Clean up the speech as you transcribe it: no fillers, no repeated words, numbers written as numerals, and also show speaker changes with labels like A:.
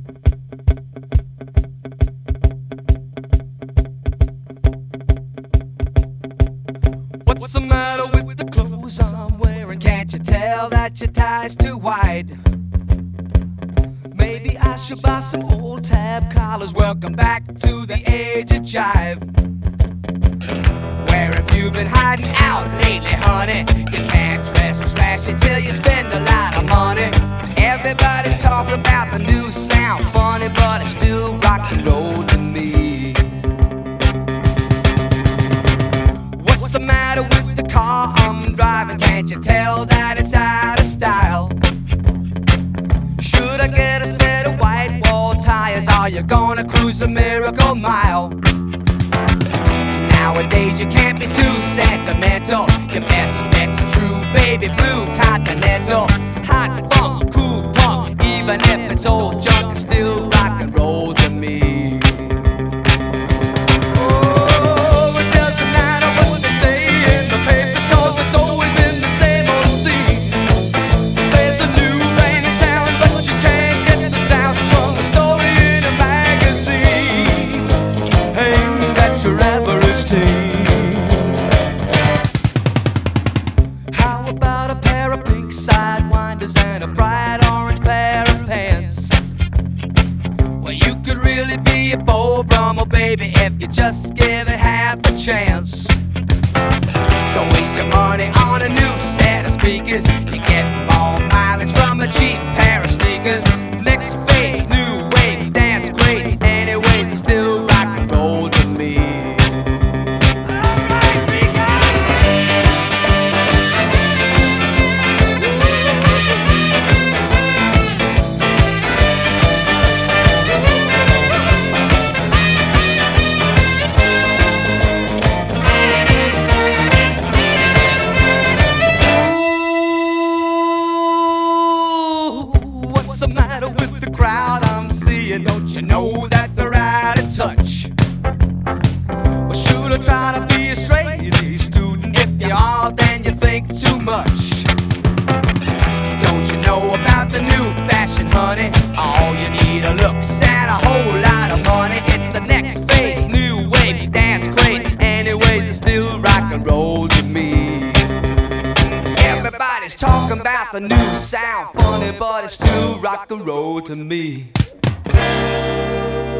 A: What's the matter with the clothes I'm wearing? Can't you tell that your tie's too wide? Maybe I should buy some old tab collars. Welcome back to the age of jive. Where have you been hiding out lately, honey? You can't dress trashy till you spend a lot of money. Everybody's talking about the new sound, funny, but it's still rock and roll to me. What's the matter with the car I'm driving? Can't you tell that it's out of style? Should I get a set of white wall tires? Are you gonna cruise the Miracle Mile? Nowadays you can't be too sentimental. Your best bet's a true baby blue Continental. Hot funk, cool punk, even if it's old junk, it's still rock and roll to me. Oh, it doesn't matter what they say in the papers, 'cause it's always been the same old scene. There's a new rain in town, but you can't get the sound from a story in a magazine aimed at your average teen. How about a pair of pink sidewinders and a bright orange pair of pants? Well, you could really be a Beau Brummel, baby, if you just give it half a chance. Don't waste your money on a new set of speakers. You get more mileage from a cheap pair of sneakers. Next phase, new wave, dance craze. Anyways, it's still rock and roll to me. What's the matter with the crowd I'm seeing? Don't you know that they're out of touch? Well, should I try to be a straight A student? If you are, then you think too much. Don't you know about the new fashion, honey? All you need are looks and a whole lot of money. It's the next phase, new wave, dance craze. Anyways, it's still rock and roll to me. Everybody's talking about the new sound, funny, but it's still rock and roll to me.